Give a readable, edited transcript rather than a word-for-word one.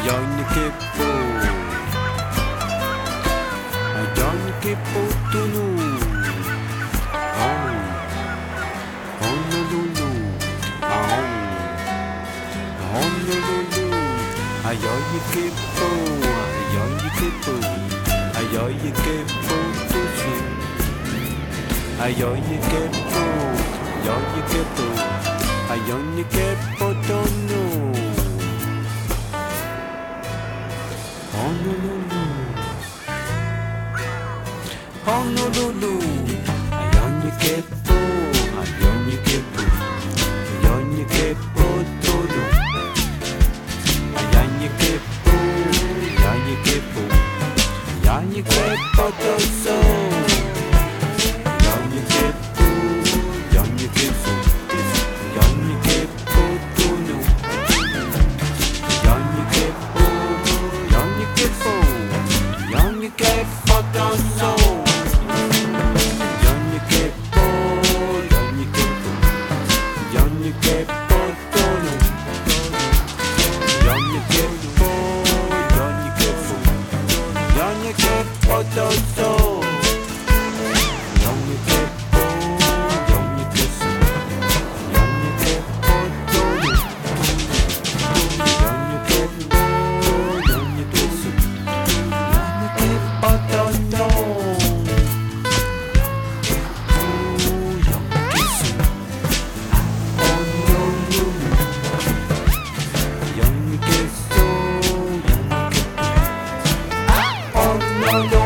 Ayanikipo, Ayanikipo tunu. Oh, Honolulu, oh, Honolulu. Ayanikipo, Ayanikipo, Ayanikipo tunu. Ayanikipo, Ayanikipo, Ayanikipo tunu. Honolulu, Honolulu, Ayanikipo, Ayanikipo, Ayanikipo tunu. Ayanikipo, Ayanikipo, Ayanikipo tunu. Ayanikipo, Ayanikipo, Ayanikipo tunu. Ayanikipo, Ayanikipo, Ayanikipo tunu. Ayanikipo, Ayanikipo, Ayanikipo tunu. Ayanikipo, Ayanikipo, Ayanikipo tunu. No, no.